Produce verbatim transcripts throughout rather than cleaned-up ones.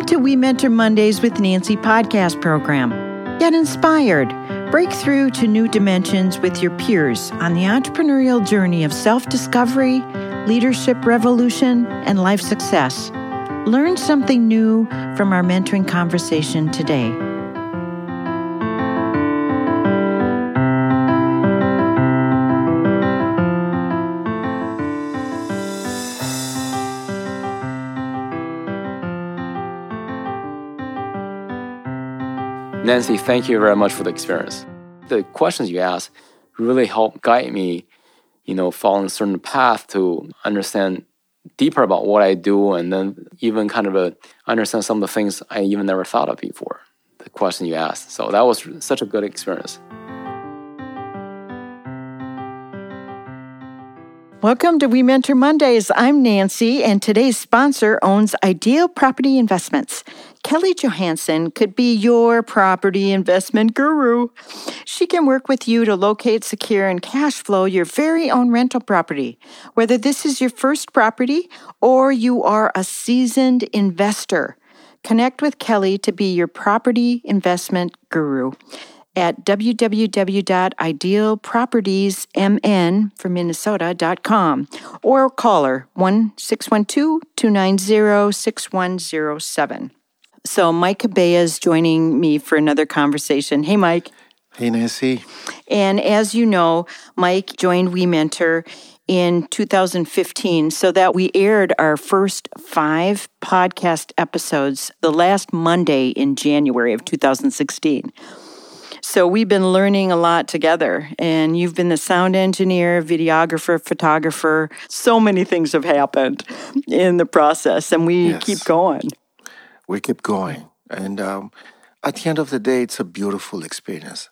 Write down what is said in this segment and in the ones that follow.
to We Mentor Mondays with Nancy podcast program. Get inspired. Break through to new dimensions with your peers on the entrepreneurial journey of self-discovery, leadership revolution, and life success. Learn something new from our mentoring conversation today. Nancy, thank you very much for the experience. The questions you asked really helped guide me, you know, following a certain path to understand deeper about what I do, and then even kind of a, understand some of the things I even never thought of before, the question you asked. So that was such a good experience. Welcome to We Mentor Mondays. I'm Nancy, and today's sponsor owns Ideal Property Investments. Kelly Johansson could be your property investment guru. She can work with you to locate, secure, and cash flow your very own rental property. Whether this is your first property or you are a seasoned investor, connect with Kelly to be your property investment guru at w w w dot ideal properties m n for minnesota dot com or call her one six one two, two nine zero, six one zero seven. So Mike Cabea is joining me for another conversation. Hey, Mike. Hey, Nancy. And as you know, Mike joined We Mentor in two thousand fifteen, so that we aired our first five podcast episodes the last Monday in January of two thousand sixteen. So we've been learning a lot together, and you've been the sound engineer, videographer, photographer. So many things have happened in the process, and we Yes. keep going. We keep going. And um, at the end of the day, it's a beautiful experience.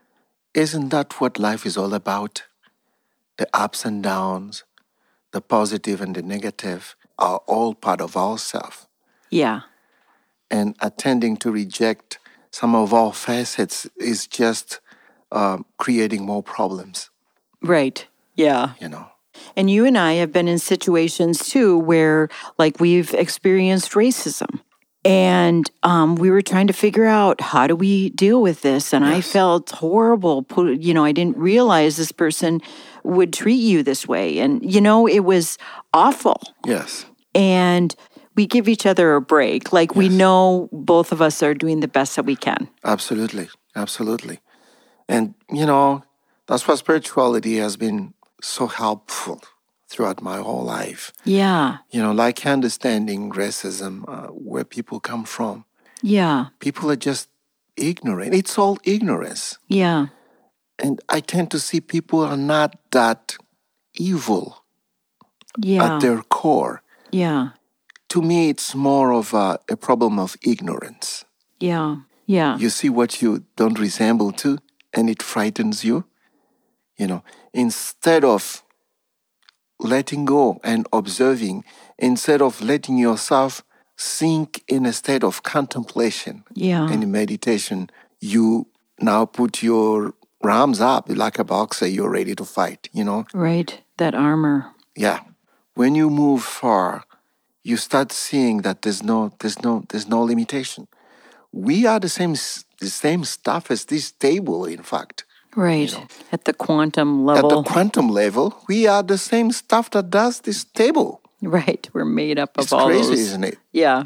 Isn't that what life is all about? The ups and downs, the positive and the negative are all part of ourselves. Yeah. And attending to reject some of our facets is just um, creating more problems, Right. Yeah. you know. And you and I have been in situations too where, like, we've experienced racism. And um, we were trying to figure out, how do we deal with this? And I Yes. felt horrible. Pu- You know, I didn't realize this person would treat you this way. And, you know, it was awful. Yes. And we give each other a break. Like, we Yes. know both of us are doing the best that we can. Absolutely. Absolutely. And, you know, that's why spirituality has been so helpful throughout my whole life. Yeah. You know, like understanding racism, uh, where people come from. Yeah. People are just ignorant. It's all ignorance. Yeah. And I tend to see people are not that evil Yeah. at their core. Yeah. To me, it's more of a, a problem of ignorance. Yeah. Yeah. You see what you don't resemble to, and it frightens you. You know, instead of letting go and observing, instead of letting yourself sink in a state of contemplation Yeah. and meditation, you now put your arms up like a boxer, you're ready to fight, you know? Right. That armor. Yeah. When you move far, you start seeing that there's no, there's no, there's no limitation. We are the same, s- the same stuff as this table, in fact. Right. You know. At the quantum At level. the quantum level, we are the same stuff that does this table. Right. We're made up of It's all crazy, those. isn't it? Yeah.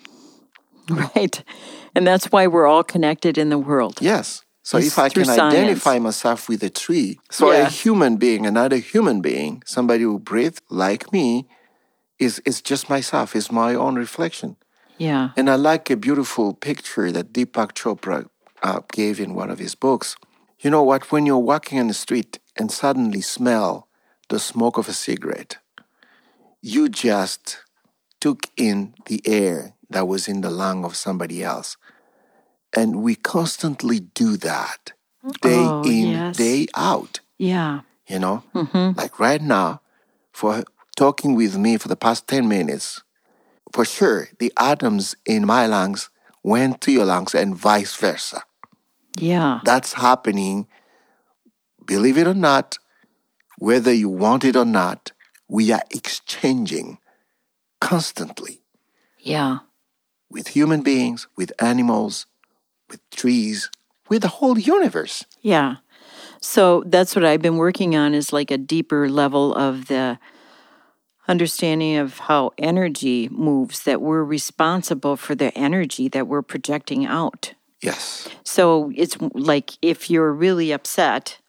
Right. And that's why we're all connected in the world. Yes. So It's if I through can science. identify myself with a tree, so Yeah. a human being, another human being, somebody who breathes like me, is is just myself, is my own reflection. Yeah. And I like a beautiful picture that Deepak Chopra uh, gave in one of his books. You know what? When you're walking on the street and suddenly smell the smoke of a cigarette, you just took in the air that was in the lung of somebody else. And we constantly do that day Oh, in, yes. day out. Yeah. You know, like right now, for talking with me for the past ten minutes, for sure, the atoms in my lungs went to your lungs and vice versa. Yeah. That's happening, believe it or not, whether you want it or not, we are exchanging constantly. Yeah. with human beings, with animals, with trees, with the whole universe. Yeah. So that's what I've been working on, is like a deeper level of the understanding of how energy moves, that we're responsible for the energy that we're projecting out. Yes. So it's like if you're really upset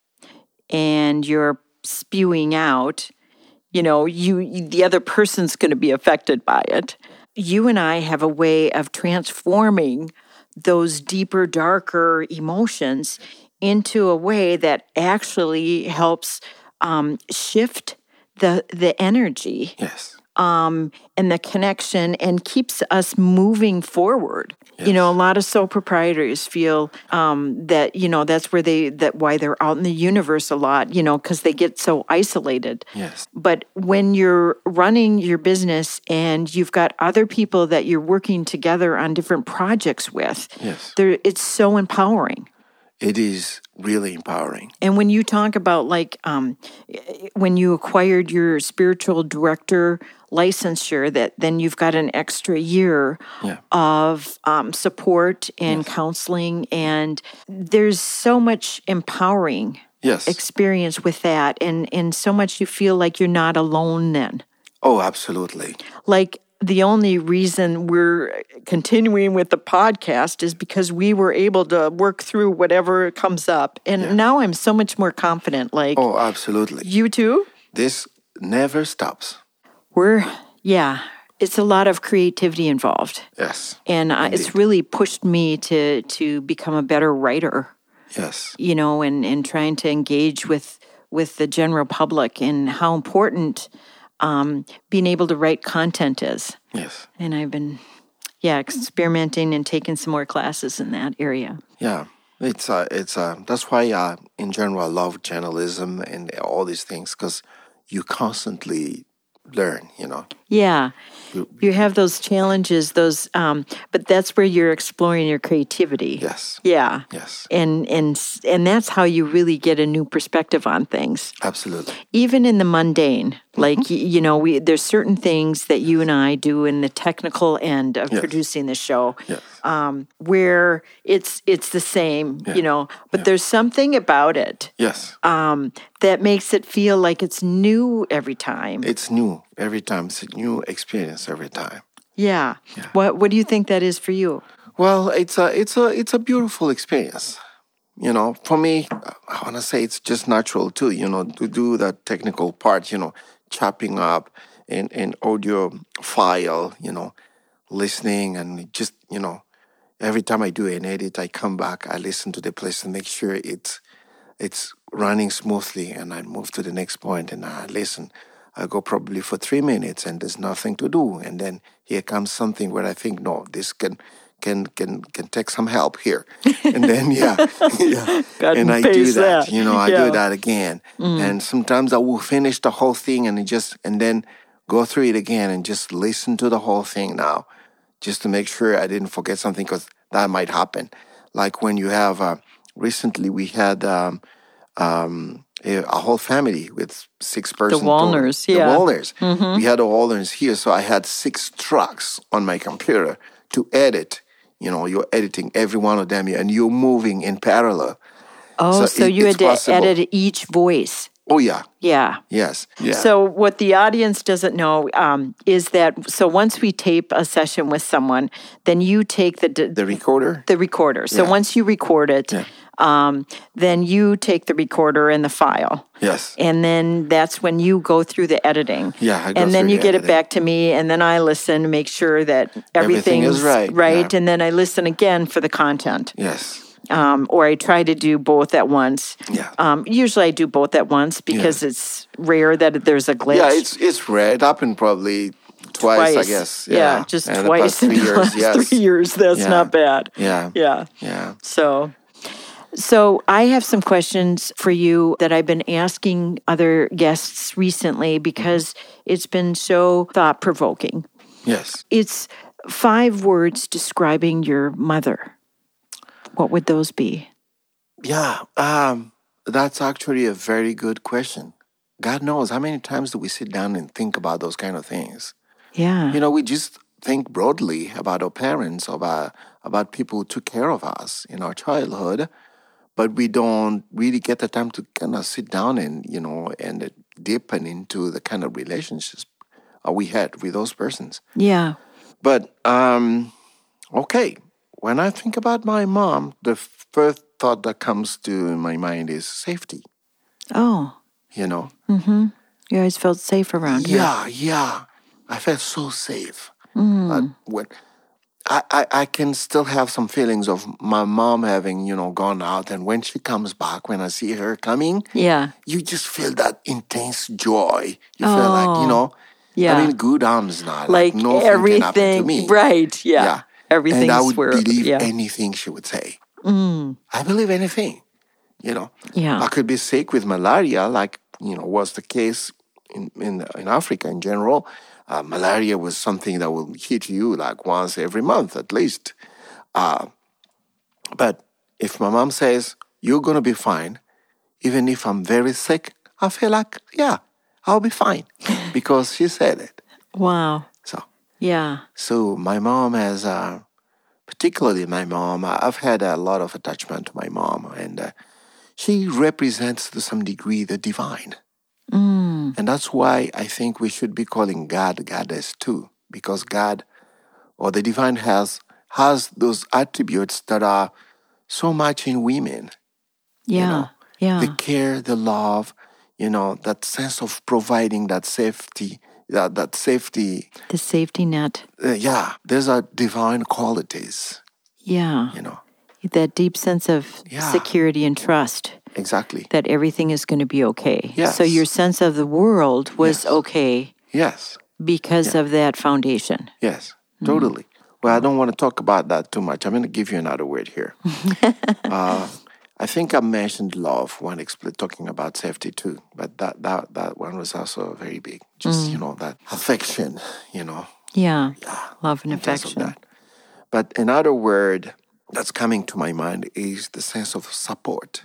and you're spewing out, you know, you the other person's going to be affected by it. You and I have a way of transforming those deeper, darker emotions into a way that actually helps um, shift the the energy, Yes. um, and the connection, and keeps us moving forward. Yes. You know, a lot of sole proprietors feel um, that, you know, that's where they, that why they're out in the universe a lot, you know, because they get so isolated. Yes. But when you're running your business and you've got other people that you're working together on different projects with, Yes. there, it's so empowering. It is really empowering. And when you talk about like um, when you acquired your spiritual director licensure, that then you've got an extra year Yeah. of um, support and Yes. counseling, and there's so much empowering Yes. experience with that, and and so much you feel like you're not alone then. Oh, absolutely. Like the only reason we're continuing with the podcast is because we were able to work through whatever comes up. And Yeah. now I'm so much more confident. Like, Oh, absolutely. you too? This never stops. We're, yeah, it's a lot of creativity involved. Yes. And uh, it's really pushed me to to become a better writer, Yes. you know, and, and trying to engage with, with the general public, and how important um, being able to write content is. Yes. And I've been, yeah, experimenting and taking some more classes in that area. Yeah. It's uh, it's uh, that's why uh, in general I love journalism and all these things, because you constantly learn. You know. Yeah. You have those challenges, those, um, but that's where you're exploring your creativity. Yes. Yeah. Yes. And and and that's how you really get a new perspective on things. Absolutely. Even in the mundane, like y you know, we there's certain things that you and I do in the technical end of Yes. producing the show, Yes. um, where it's it's the same, you know, but there's something about it Yes. um, that makes it feel like it's new every time. It's new every time. It's a new experience every time. Yeah. What What do you think that is for you? Well, it's a it's a it's a beautiful experience. You know, for me, I want to say it's just natural too. You know, to do the technical part. You know, chopping up an an audio file. You know, listening and just you know, every time I do an edit, I come back, I listen to the place and make sure it's it's running smoothly, and I move to the next point and I listen. I go probably for three minutes and there's nothing to do, and then here comes something where I think, no, this can can can can take some help here, and then yeah, yeah, Cut and and I do paste that. that. You know, I Yeah. do that again, and sometimes I will finish the whole thing and it just and then go through it again and just listen to the whole thing now, just to make sure I didn't forget something, because that might happen. Like when you have uh, recently we had. Um, um, a, a whole family with six persons. The Wallners, total. yeah. The Wallners. We had the Wallners here, so I had six tracks on my computer to edit. You know, you're editing every one of them, and you're moving in parallel. Oh, so, So it- you it's had to possible. edit each voice. Oh yeah, Yeah. yes, yeah. So what the audience doesn't know um, is that, so once we tape a session with someone, then you take the the, the recorder. the recorder. So Yeah. once you record it, Yeah. um, then you take the recorder and the file. Yes. And then that's when you go through the editing. Yeah, I go And then through you the get it editing. back to me, and then I listen to make sure that Everything everything's is right, right, yeah. and then I listen again for the content. Yes. Um, or I try to do both at once. Yeah. Um, usually I do both at once because it's rare that there's a glitch. Yeah, it's it's rare. It happened probably twice, I guess. Yeah, just in the twice past in three the years. last Yes. three years. That's Yeah. not bad. Yeah. Yeah. Yeah. So, so I have some questions for you that I've been asking other guests recently because it's been so thought provoking. Yes. It's five words describing your mother. What would those be? Yeah. Um, that's actually a very good question. God knows how many times do we sit down and think about those kind of things? Yeah. You know, we just think broadly about our parents, about, about people who took care of us in our childhood, but we don't really get the time to kind of sit down and, you know, and deepen into the kind of relationships uh, we had with those persons. Yeah. But, um, okay, when I think about my mom, the first thought that comes to my mind is safety. Oh. You know? Mm-hmm. You always felt safe around her. Yeah, yeah. I felt so safe. Mm. Uh, when I, I, I can still have some feelings of my mom having, you know, gone out, and when she comes back, when I see her coming, yeah, you just feel that intense joy. You oh. feel like, you know, yeah. I'm in good arms now. Like, like nothing everything, can happen to me. Right, yeah. yeah. Everything's and I would where, believe yeah. anything she would say. Mm. I believe anything, you know. Yeah. I could be sick with malaria, like, you know, was the case in, in, in Africa in general. Uh, malaria was something that will hit you like once every month at least. Uh, but if my mom says, you're going to be fine, even if I'm very sick, I feel like, yeah, I'll be fine because she said it. Wow. So, yeah. So my mom has, uh, particularly my mom, I've had a lot of attachment to my mom, and uh, she represents to some degree the divine. Mm. And that's why I think we should be calling God Goddess too, because God or the divine has has those attributes that are so much in women. Yeah, you know, yeah. The care, the love, you know, that sense of providing that safety, that, that safety. The safety net. Uh, yeah, there's a divine qualities. Yeah. You know. That deep sense of yeah. security and trust. Exactly. That everything is going to be okay. Yes. So your sense of the world was yes. okay. Yes. Because yeah. of that foundation. Yes, totally. Mm. Well, I don't want to talk about that too much. I'm going to give you another word here. uh, I think I mentioned love when expl- talking about safety too, but that, that, that one was also very big. Just, mm. you know, that affection, you know. Yeah, yeah love and affection. But another word that's coming to my mind is the sense of support.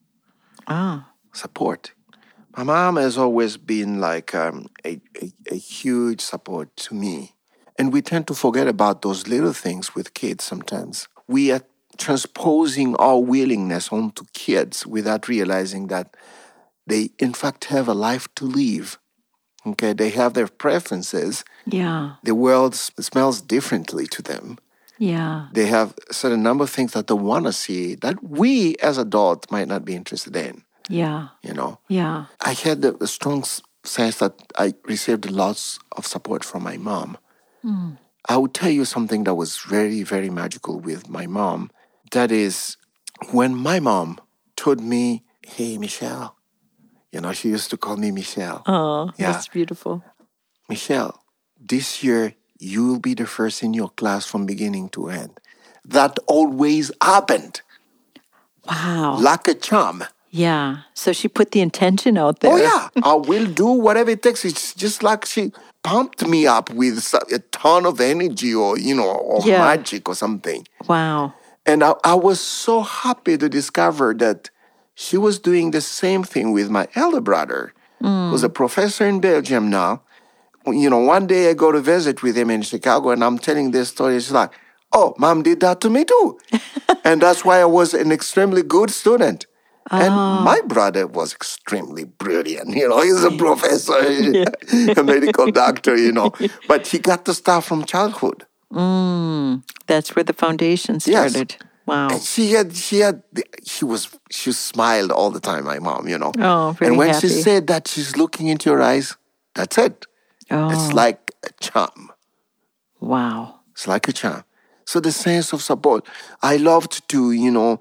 Ah. Support. My mom has always been like um, a, a, a huge support to me. And we tend to forget about those little things with kids sometimes. We are transposing our willingness onto kids without realizing that they, in fact, have a life to live. Okay, they have their preferences. Yeah. The world smells differently to them. Yeah. They have a certain number of things that they want to see that we as adults might not be interested in. Yeah. You know? Yeah. I had a strong sense that I received lots of support from my mom. Mm. I would tell you something that was very, very magical with my mom. That is, when my mom told me, hey, Michelle, you know, she used to call me Michelle. Oh, yeah. That's beautiful. Michelle, this year, you'll be the first in your class from beginning to end. That always happened. Wow. Like a charm. Yeah. So she put the intention out there. Oh, yeah. I will do whatever it takes. It's just like she pumped me up with a ton of energy or, you know, or yeah. magic or something. Wow. And I, I was so happy to discover that she was doing the same thing with my elder brother, mm. who's a professor in Belgium now. You know, one day I go to visit with him in Chicago, and I'm telling this story. She's like, oh, Mom did that to me too. And that's why I was an extremely good student. Oh. And my brother was extremely brilliant. You know, he's a professor, yeah. a medical doctor, you know. But he got the stuff from childhood. Mm, that's where the foundation started. Yes. Wow. And she had, she had, she was, she smiled all the time, my mom, you know. Oh, very And when happy. she said that she's looking into your eyes, that's it. Oh. It's like a charm. Wow. It's like a charm. So the sense of support. I loved to, you know,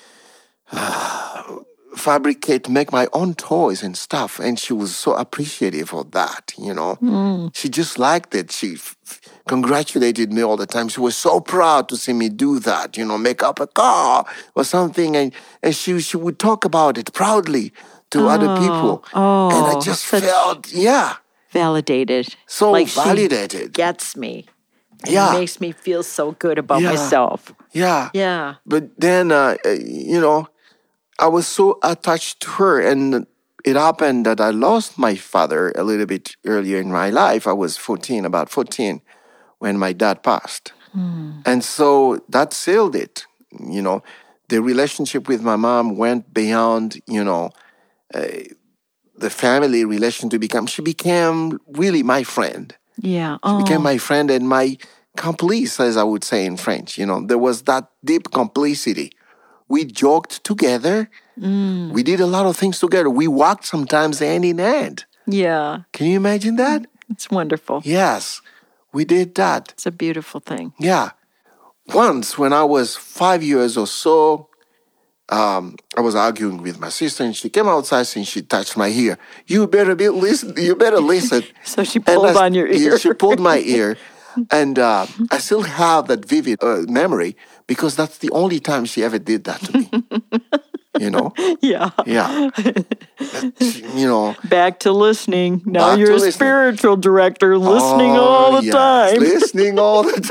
uh, fabricate, make my own toys and stuff. And she was so appreciative of that, you know. Mm. She just liked it. She f- congratulated me all the time. She was so proud to see me do that, you know, make up a car or something. And, and she, she would talk about it proudly to oh. other people. Oh, and I just felt, yeah. Validated. So like validated. She gets me. And yeah. It makes me feel so good about yeah. myself. Yeah. Yeah. But then, uh, you know, I was so attached to her. And it happened that I lost my father a little bit earlier in my life. I was fourteen, about fourteen, when my dad passed. Mm. And so that sealed it. You know, the relationship with my mom went beyond, you know, uh, the family relation to become, she became really my friend. Yeah. She oh. became my friend and my complice, as I would say in French. You know, there was that deep complicity. We joked together. Mm. We did a lot of things together. We walked sometimes hand in hand. Yeah. Can you imagine that? It's wonderful. Yes, we did that. It's a beautiful thing. Yeah. Once when I was five years or so, um, I was arguing with my sister and she came outside and she touched my ear. You better be listen. You better listen. So she pulled I, on your ear. She pulled my ear. And uh, I still have that vivid uh, memory because that's the only time she ever did that to me. You know? Yeah. Yeah. You know. Back to listening. Now Back you're a listening. Spiritual director listening oh, all the yes. time. Listening all the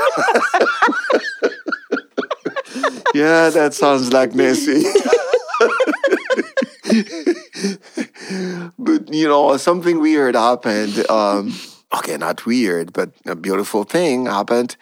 time. Yeah, that sounds like Nancy. But, you know, something weird happened. Um, okay, not weird, but a beautiful thing happened.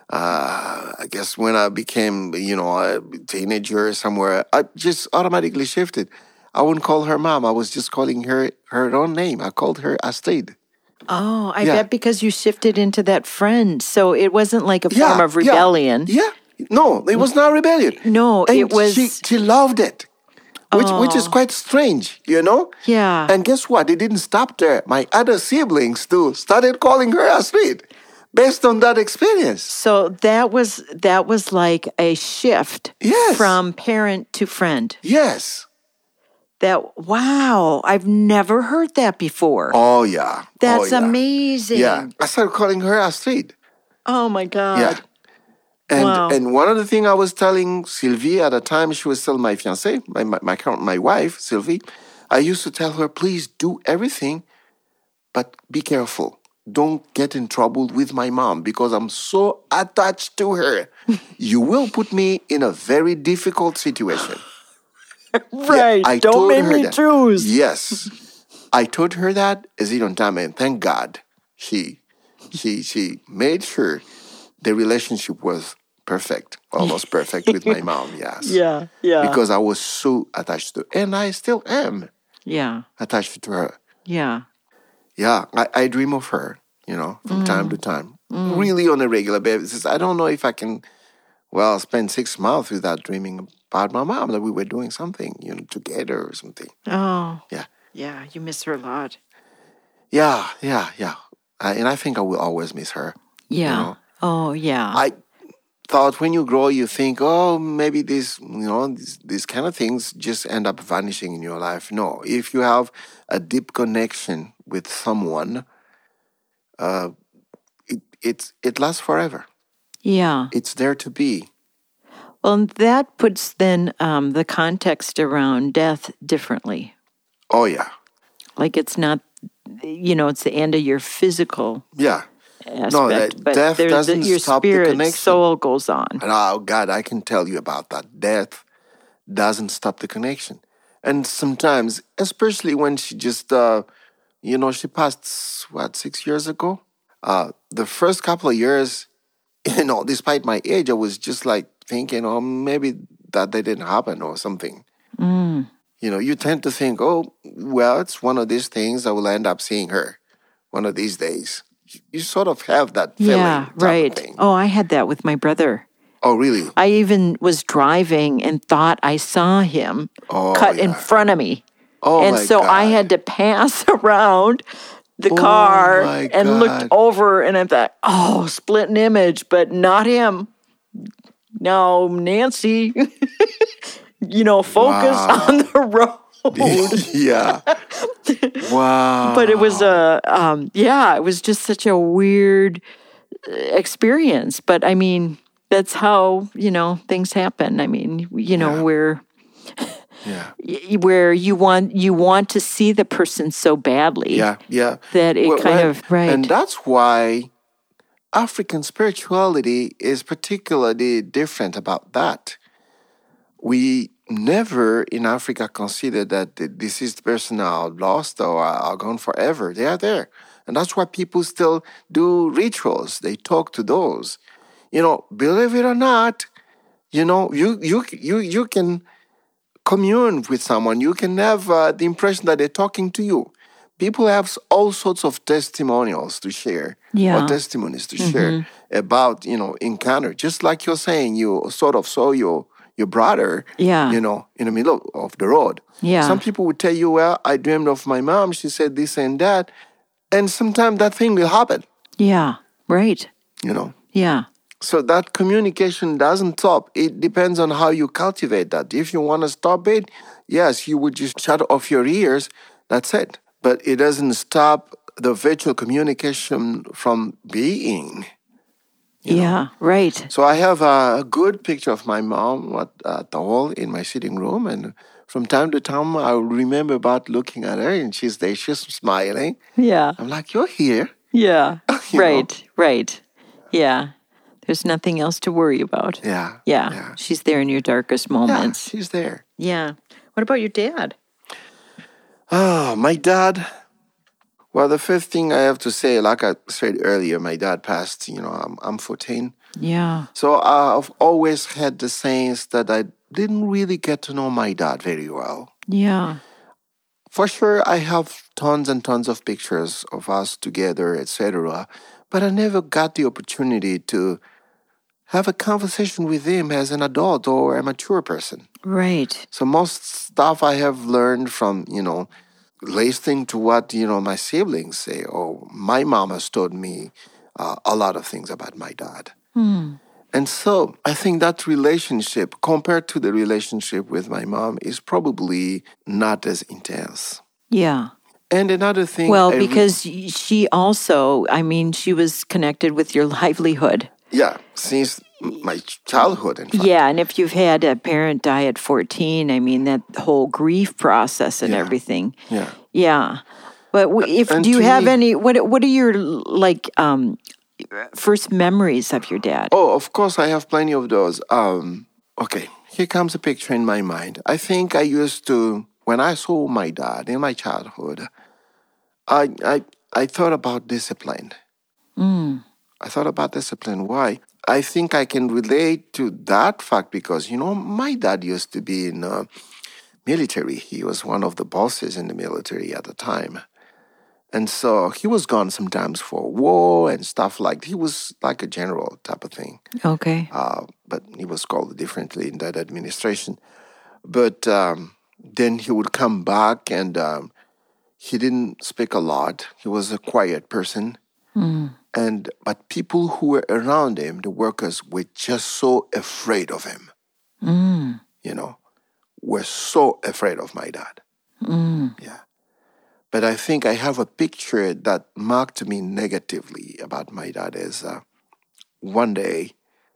Uh, I guess when I became, you know, a teenager somewhere, I just automatically shifted. I wouldn't call her mom. I was just calling her her own name. I called her Astrid. Oh, I Yeah. bet because you shifted into that friend. So it wasn't like a Yeah, form of rebellion. Yeah. yeah. No, it was not rebellion. No, And it was... She, she loved it, which, which is quite strange, you know? Yeah. And guess what? It didn't stop there. My other siblings, too, started calling her Astrid based on that experience. So that was that was like a shift Yes. from parent to friend. Yes. That wow, I've never heard that before. Oh, yeah. That's oh, yeah. amazing. Yeah. I started calling her Astrid. Oh my God. Yeah. And Wow. and one of the things I was telling Sylvie at the time, she was still my fiancée, my, my, my, current- my wife, Sylvie, I used to tell her, please do everything, but be careful. Don't get in trouble with my mom because I'm so attached to her. You will put me in a very difficult situation. Right. Yeah, I Don't told make her me that. choose. Yes. I told her that as it on time, and thank God she she she made sure the relationship was perfect, almost perfect with my mom, yes. Yeah. Yeah. Because I was so attached to her, and I still am yeah. attached to her. Yeah. Yeah, I, I dream of her, you know, from mm. time to time. Mm. Really on a regular basis. I don't know if I can, well, spend six months without dreaming about my mom, that we were doing something, you know, together or something. Oh. Yeah. Yeah, you miss her a lot. Yeah, yeah, yeah. I, and I think I will always miss her. Yeah. You know? Oh, yeah. I thought when you grow, you think, oh, maybe this, you know, these, these kind of things just end up vanishing in your life. No, if you have a deep connection with someone, uh, it it's, it lasts forever. Yeah. It's there to be. Well, and that puts then um, the context around death differently. Oh, yeah. Like it's not, you know, it's the end of your physical Yeah. aspect, No, that but death there's doesn't the, your stop the spirit, connection. soul goes on. And oh, God, I can tell you about that. Death doesn't stop the connection. And sometimes, especially when she just, uh, you know, she passed, what, six years ago? Uh, the first couple of years, you know, despite my age, I was just like thinking, oh, maybe that didn't happen or something. Mm. You know, you tend to think, oh, well, it's one of these things I will end up seeing her one of these days. You sort of have that feeling. Yeah, right. Thing. Oh, I had that with my brother. Oh, really? I even was driving and thought I saw him Oh, cut yeah. in front of me. Oh, and my so God. I had to pass around the Oh, car my and looked God. over and I thought, oh, split an image, but not him. No, Nancy, you know, focus Wow. on the road. Yeah. Wow. But it was a, um, yeah, it was just such a weird uh, experience. But I mean, that's how, you know, things happen. I mean, you know, Yeah. where, Yeah. y- where you want, you want to see the person so badly. Yeah. Yeah. That it Well, kind well, of, right. And that's why African spirituality is particularly different about that. We never in Africa consider that the deceased person are lost or are gone forever. They are there. And that's why people still do rituals. They talk to those. You know, believe it or not, you know, you you you you can commune with someone. You can have uh, the impression that they're talking to you. People have all sorts of testimonials to share, Yeah. or testimonies to share about, you know, encounter. Just like you're saying, you sort of saw your your brother, Yeah. you know, in the middle of the road. Yeah. Some people would tell you, well, I dreamed of my mom. She said this and that. And sometimes that thing will happen, Yeah. Right. you know. Yeah. So that communication doesn't stop. It depends on how you cultivate that. If you want to stop it, yes, you would just shut off your ears. That's it. But it doesn't stop the virtual communication from being. Yeah. Right. So I have a good picture of my mom at, at the wall in my sitting room. And from time to time, I remember about looking at her and she's there, she's smiling. Yeah. I'm like, you're here. Yeah. You know? Right. Right. Yeah. There's nothing else to worry about. Yeah. Yeah. Yeah. She's there in your darkest Yeah, moments. she's there. Yeah. What about your dad? Oh, my dad. Well, the first thing I have to say, like I said earlier, my dad passed, you know, I'm, I'm fourteen. Yeah. So I've always had the sense that I didn't really get to know my dad very well. Yeah. For sure, I have tons and tons of pictures of us together, et cetera. But I never got the opportunity to have a conversation with him as an adult or a mature person. Right. So most stuff I have learned from, you know, listening to what, you know, my siblings say, or my mom has told me uh, a lot of things about my dad. Hmm. And so I think that relationship, compared to the relationship with my mom, is probably not as intense. Yeah. And another thing... Well, I re- because she also, I mean, she was connected with your livelihood. yeah, since my childhood, in fact. Yeah, and if you've had a parent die at fourteen, I mean, that whole grief process and Yeah. everything. Yeah. Yeah. But w- if and do you to have me- any what what are your like um first memories of your dad? Oh, of course, I have plenty of those. Um, okay, here comes a picture in my mind. I think I used to, when I saw my dad in my childhood, I I, I thought about discipline. Mm. I thought about discipline. Why? I think I can relate to that fact because, you know, my dad used to be in uh, military. He was one of the bosses in the military at the time. And so he was gone sometimes for war and stuff like that. He was like a general type of thing. Okay. Uh, but he was called differently in that administration. But um, then he would come back and um, he didn't speak a lot. He was a quiet person. Mm. And but people who were around him, the workers, were just so afraid of him. Mm. You know, were so afraid of my dad. Mm. Yeah. But I think I have a picture that marked me negatively about my dad is uh, one day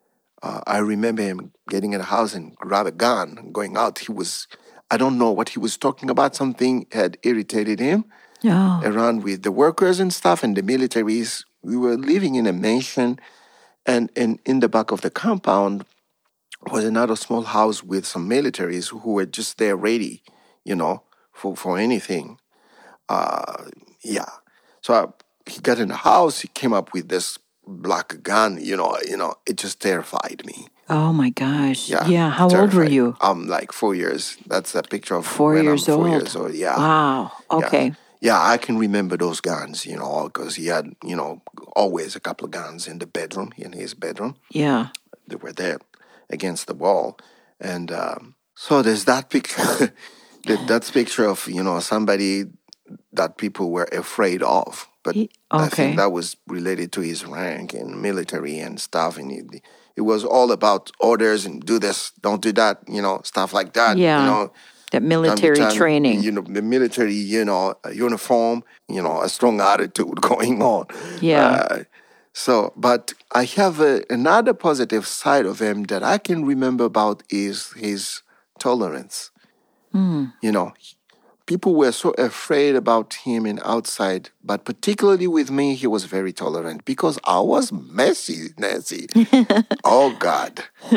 uh, I remember him getting in a house and grab a gun and going out. He was, I don't know what he was talking about. Something had irritated him Oh. around with the workers and stuff and the militaries. We were living in a mansion and, and in the back of the compound was another small house with some militaries who were just there ready, you know, for, for anything. Uh, yeah. So I, he got in the house. He came up with this black gun. You know, you know, it just terrified me. Oh my gosh. Yeah. Yeah. How old were terrified. you? I'm like four years. That's a picture of Four when years I'm four old. years old. Yeah. Wow. Yeah. Okay. Yeah, I can remember those guns. You know, because he had, you know, always a couple of guns in the bedroom, in his bedroom. Yeah. They were there against the wall, and um, so there's that picture. that, that's picture of you know somebody that people were afraid of. But He- I okay. think that was related to his rank and military and stuff. And it, it was all about orders and do this, don't do that, you know, stuff like that. Yeah. You know, That time to military time, training. You know, the military, you know, a uniform, you know, a strong attitude going on. Yeah. Uh, so, but I have a, another positive side of him that I can remember about is his tolerance. Mm. You know, people were so afraid about him and outside, but particularly with me, he was very tolerant because I was messy, Nancy. Oh, God.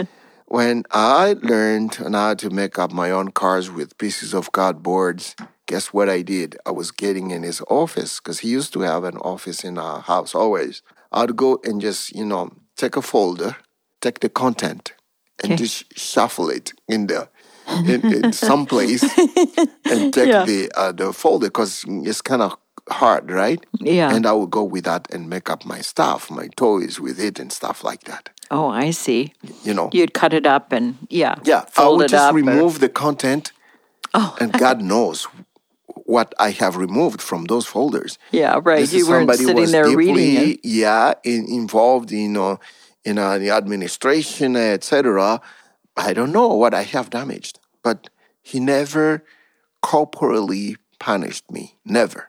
when I learned how to make up my own cars with pieces of cardboards, guess what I did? I was getting in his office because he used to have an office in our house always. I'd go and just, you know, take a folder, take the content, and Okay. just shuffle it in the in, in some place and take Yeah. the uh, the folder because it's kind of hard, right? Yeah. And I would go with that and make up my stuff, my toys with it and stuff like that. Oh, I see. You know. You'd cut it up and, yeah, Yeah, I fold would it just up. or- remove the content, oh, and God knows what I have removed from those folders. yeah, right. This You is weren't somebody sitting was there deeply, reading it. yeah, in, involved in uh, in uh, the administration, et cetera. I don't know what I have damaged, but he never corporally punished me, never.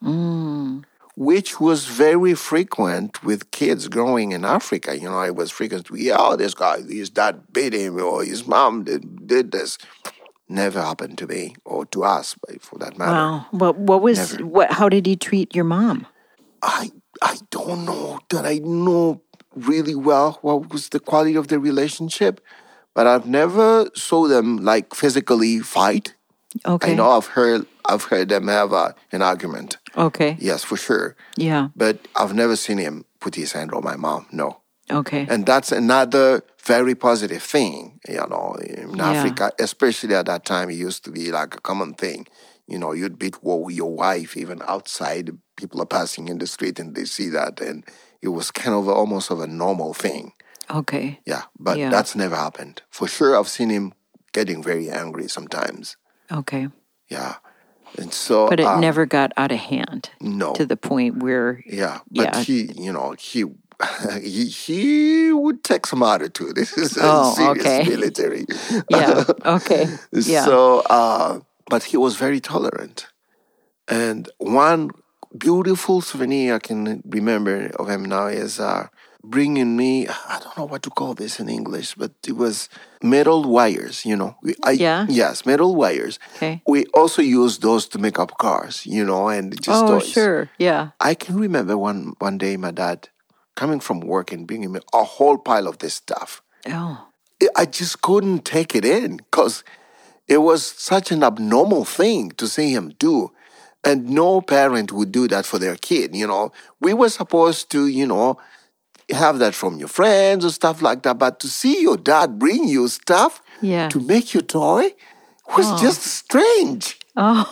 Mm. Which was very frequent with kids growing in Africa. You know, it was frequent. Yeah, oh, this guy, his dad beat him, or his mom did, did this. Never happened to me or to us, for that matter. Wow. What, what was, Never. what? How did he treat your mom? I I don't know that I know really well what was the quality of the relationship, but I've never saw them like physically fight. Okay. I know I've heard I've heard them have a, an argument. Okay. Yes, for sure. Yeah. But I've never seen him put his hand on my mom. No. Okay. And that's another very positive thing, you know, in Yeah. Africa, especially at that time, it used to be like a common thing. You know, you'd beat wo- your wife even outside. People are passing in the street and they see that. And it was kind of almost of a normal thing. Okay. Yeah, but Yeah. that's never happened. For sure, I've seen him getting very angry sometimes. Okay. Yeah. And so... But it um, never got out of hand No. to the point where, Yeah, but Yeah. he, you know, he... He, he would take some attitude. This is a Oh, serious okay. military. yeah. Okay. Yeah. So, uh, but he was very tolerant. And one beautiful souvenir I can remember of him now is uh, bringing me, I don't know what to call this in English, but it was metal wires, you know. We- I, Yeah? Yes, metal wires. Okay. We also use those to make up cars, you know, and just Oh, toys. sure. Yeah. I can remember one, one day my dad coming from work and bringing me a whole pile of this stuff. Oh. I just couldn't take it in because it was such an abnormal thing to see him do. And no parent would do that for their kid, you know. We were supposed to, you know, have that from your friends or stuff like that. But to see your dad bring you stuff Yeah. to make your toy was just strange. Oh.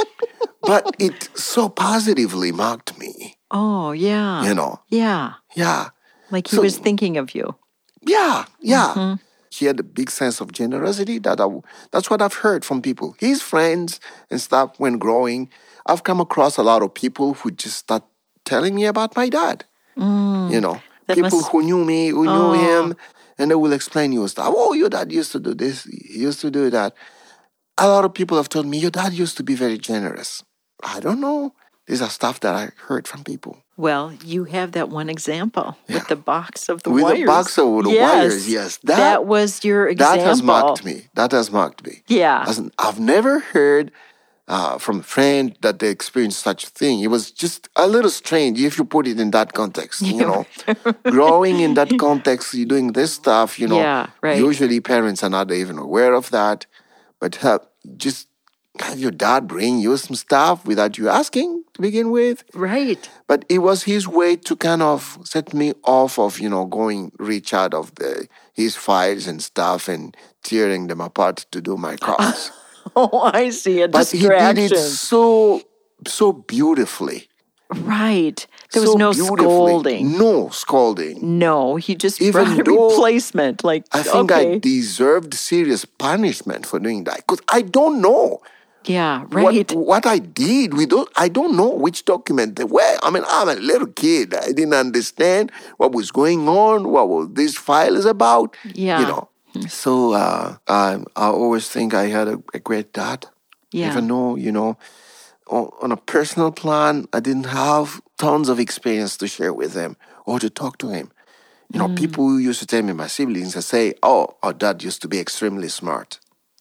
But it so positively marked me, Oh, yeah. you know. Yeah. Yeah. Like he So- was thinking of you. Yeah, yeah. Mm-hmm. He had a big sense of generosity. That I, that's what I've heard from people. His friends and stuff when growing. I've come across a lot of people who just start telling me about my dad. You know, Mm. That people must- who knew me, who knew Oh. him, and they will explain you stuff. Oh, your dad used to do this. He used to do that. A lot of people have told me your dad used to be very generous. I don't know. These are stuff that I heard from people. Well, you have that one example with the box of the With wires. the box of the yes. wires, yes. That, That- was your example. That has marked me. That has marked me. Yeah. As in, I've never heard uh, from a friend that they experienced such a thing. It was just a little strange if you put it in that context, you know. Growing in that context, you're doing this stuff, you know. Yeah, right. Usually parents are not even aware of that. But uh, just have your dad bring you some stuff without you asking to begin with. Right. But it was his way to kind of set me off of, you know, going reach out of the his files and stuff and tearing them apart to do my cars. Oh, I see. A But he distraction. did it so so beautifully. Right. There was so no beautifully. scolding. No scolding. No, he just Even brought a though replacement. Like, I think okay. I deserved serious punishment for doing that because I don't know yeah, right. what what I did. We don't. I don't know which document they were. I mean, I'm a little kid. I didn't understand what was going on. What was this file is about. Yeah. You know. So uh, I I always think I had a, a great dad. Yeah. Even though, you know, on, on a personal plan, I didn't have tons of experience to share with him or to talk to him. You know, people who used to tell me, my siblings, and say, oh, our dad used to be extremely smart.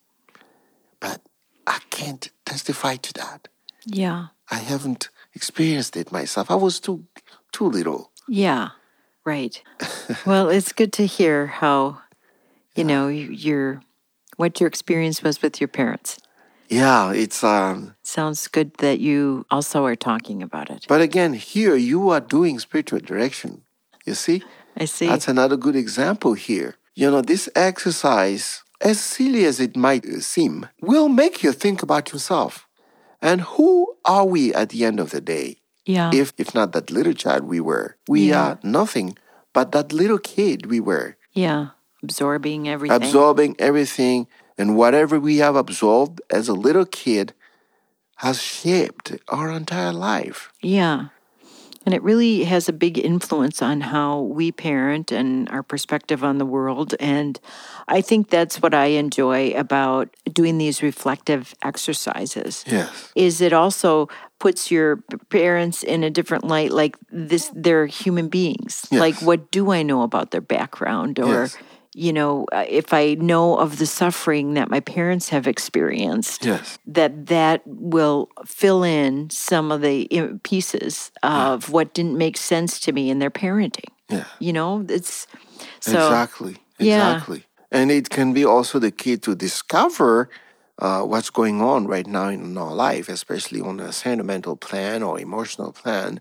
But I can't testify to that. Yeah. I haven't experienced it myself. I was too too little. Yeah. Right. Well, it's good to hear how you know, your what your experience was with your parents. Yeah, it's um Sounds good that you also are talking about it. but again, here you are doing spiritual direction. You see? I see. That's another good example here. You know, this exercise, as silly as it might seem, will make you think about yourself. And who are we at the end of the day? Yeah. If if not that little child we were, we Yeah. are nothing but that little kid we were, Yeah. Absorbing everything. absorbing everything. And whatever we have absorbed as a little kid has shaped our entire life. Yeah. And it really has a big influence on how we parent and our perspective on the world. And I think that's what I enjoy about doing these reflective exercises. Yes. Is it also puts your p- parents in a different light, like this, they're human beings. Yes. Like, what do I know about their background? Or, Yes. you know, uh, if I know of the suffering that my parents have experienced, Yes. that that will fill in some of the uh, pieces of what didn't make sense to me in their parenting. Yeah. You know, it's so exactly. yeah. Exactly. And it can be also the key to discover uh, what's going on right now in our life, especially on a sentimental plan or emotional plan.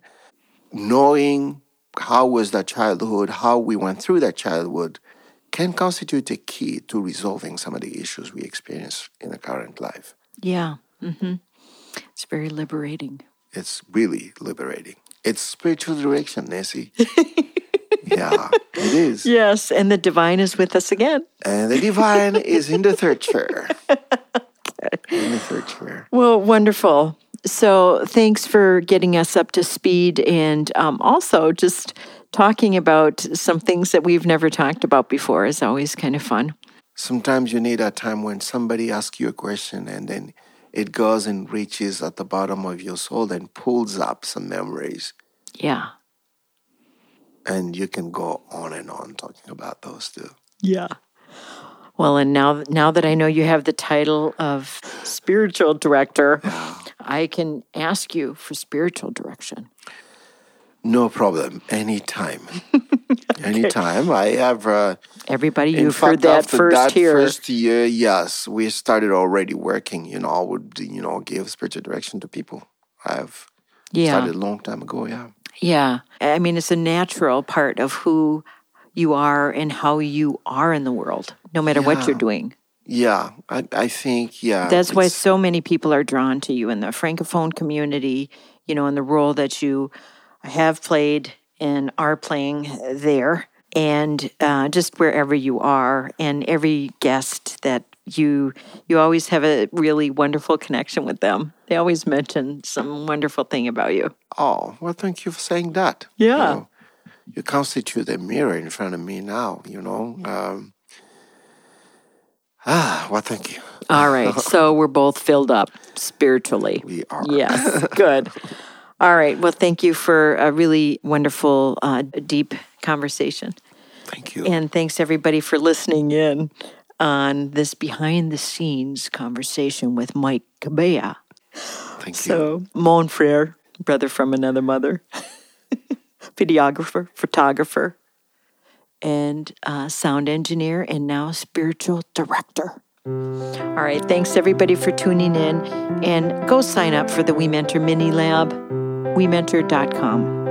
Knowing how was that childhood, how we went through that childhood, can constitute a key to resolving some of the issues we experience in the current life. yeah. hmm It's very liberating. It's really liberating. It's spiritual direction, Nancy. Yeah, it is. Yes, and the divine is with us again. And the divine is in the third chair. In the third chair. Well, wonderful. So thanks for getting us up to speed and um, also just talking about some things that we've never talked about before is always kind of fun. Sometimes you need a time when somebody asks you a question and then it goes and reaches at the bottom of your soul and pulls up some memories. Yeah. And you can go on and on talking about those too. Yeah. Well, and now now that I know you have the title of spiritual director, I can ask you for spiritual direction. No problem. Anytime. Anytime. I have... Uh, Everybody, in you've fact, heard that after first that here. first year, yes, we started already working, you know, I would, you know, give spiritual direction to people. I've Yeah. started a long time ago, yeah. Yeah. I mean, it's a natural part of who you are and how you are in the world, no matter what Yeah. you're doing. Yeah, I, I think, yeah. That's why it's- so many people are drawn to you in the Francophone community, you know, in the role that you have played and are playing there, and uh, just wherever you are, and every guest that you you always have a really wonderful connection with them. They always mention some wonderful thing about you. Oh, well, thank you for saying that. Yeah. You know, you constitute a mirror in front of me now, you know. Um, ah, well, thank you. All right, so we're both filled up spiritually. We are. Yes, good. All right, well, thank you for a really wonderful, uh, deep conversation. Thank you. And thanks, everybody, for listening in on this behind-the-scenes conversation with Mike Cabella. Thank you. So, mon frere, brother from another mother, videographer, photographer, and uh, sound engineer, and now spiritual director. All right, thanks, everybody, for tuning in. And go sign up for the We Mentor Mini Lab, we mentor dot com.